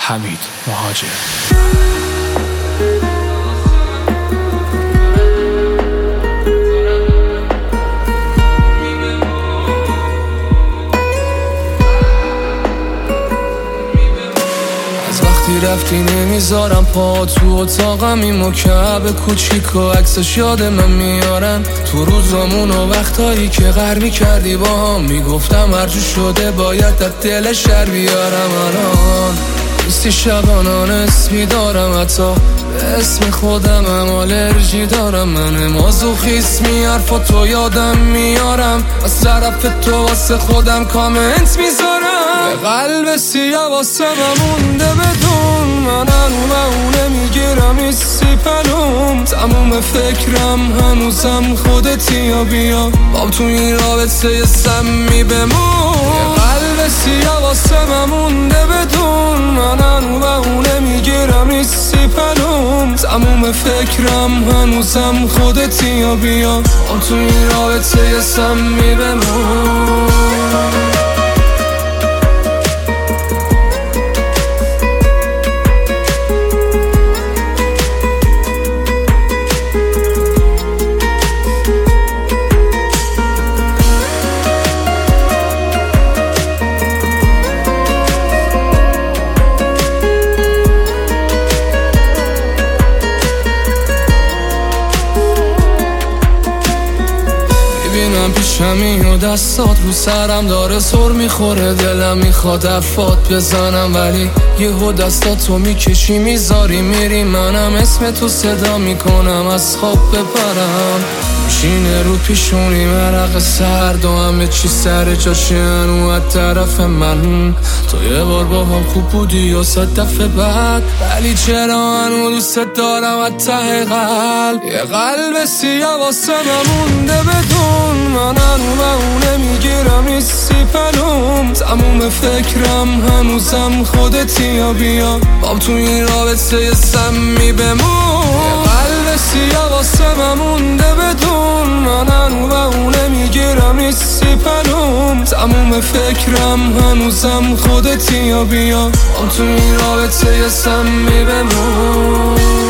حمید مهاجر. رفتی نمیذارم پا تو اتاقم، این مکعب کوچیک و عکسش یاد من میارن تو روزامون و وقتایی که غر میکردی با هم. میگفتم هرجور شده باید در دل شر بیارم. الان نیستی شبانان اسمی دارم، حتی به اسم خودم هم آلرژی دارم. من مازوخیسمی حرفا تو یادم میارم، از طرف تو واسه خودم کامنت میذارم. یه قلب سیاه واسه مونده بدون، من اونه میگیرم ایسی پلوم. تموم فکرم هنوزم خودتی یا بیا بام تو این رابطه سمی بمون. یه قلب سیاه واسه مونده بدون، من اونه میگیرم ایسی پلوم. تموم فکرم هنوزم خودتی یا بیا بام تو این رابطه سمی بمون. میبینم پیشمی و دستات رو سرم داره سر میخوره، دلم میخواد افات بزنم ولی یهو دستاتو میکشی میذاری میری، منم اسم تو صدا میکنم از خواب بپرم. میشینه رو پیشونی مرق سرد و همه چی سر جاشه هنو از طرف من. تو یه بار با هم خوب بودی و 100 دفعه بعد، ولی چرا هنو دوست دارم از ته قلب. یه قلب سیاه واسه مونده بدون، من اونه میگیرم ایسی پلوم. تموم فکرم هنوزم خودتی یا بیا بام تو این رابطه سمی بمون. یه قلب سیاه واسه مونده بدون، من اونه میگیرم ایسی پلوم. تموم فکرم هنوزم خودتی یا بیا بام تو این رابطه سمی بمون.